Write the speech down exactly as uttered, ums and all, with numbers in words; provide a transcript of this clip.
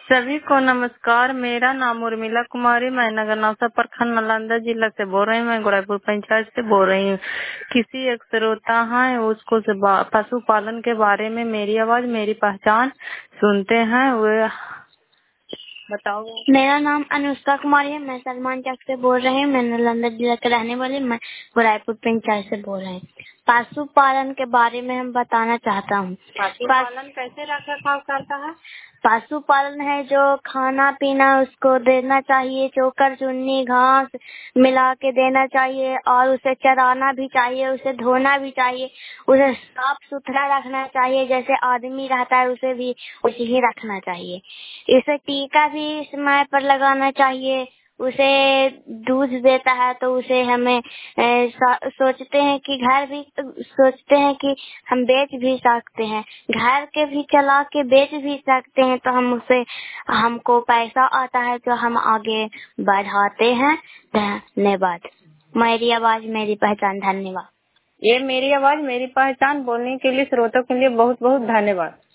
सभी को नमस्कार। मेरा नाम उर्मिला कुमारी, मैं नगर नौसा प्रखंड नालंदा जिला से बोल रही हूँ। मैं गोड़ापुर पंचायत से बोल रही हूँ। किसी एक श्रोता है उसको से पशुपालन के बारे में मेरी आवाज मेरी पहचान सुनते हैं, वे बताओ। मेरा नाम अनुष्का कुमारी है, मैं सलमान चक से बोल रही हूँ। मैं नालंदा जिला के रहने वाली, मैं गोड़ापुर पंचायत से बोल रही हूँ। पशुपालन के बारे में हम बताना चाहता हूँ। पशुपालन कैसे रख रखाव करता है? पशुपालन है जो खाना पीना उसको देना चाहिए, चोकर चुन्नी घास मिला के देना चाहिए और उसे चराना भी चाहिए, उसे धोना भी चाहिए, उसे साफ सुथरा रखना चाहिए। जैसे आदमी रहता है उसे भी उसे ही रखना चाहिए। इसे टीका भी समय पर लगाना चाहिए। उसे दूध देता है तो उसे हमें ए, सोचते हैं कि घर भी सोचते हैं कि हम बेच भी सकते हैं, घर के भी चला के बेच भी सकते हैं, तो हम उसे हमको पैसा आता है तो हम आगे बढ़ाते हैं। धन्यवाद। मेरी आवाज मेरी पहचान। धन्यवाद। ये मेरी आवाज मेरी पहचान बोलने के लिए श्रोतों के लिए बहुत बहुत धन्यवाद।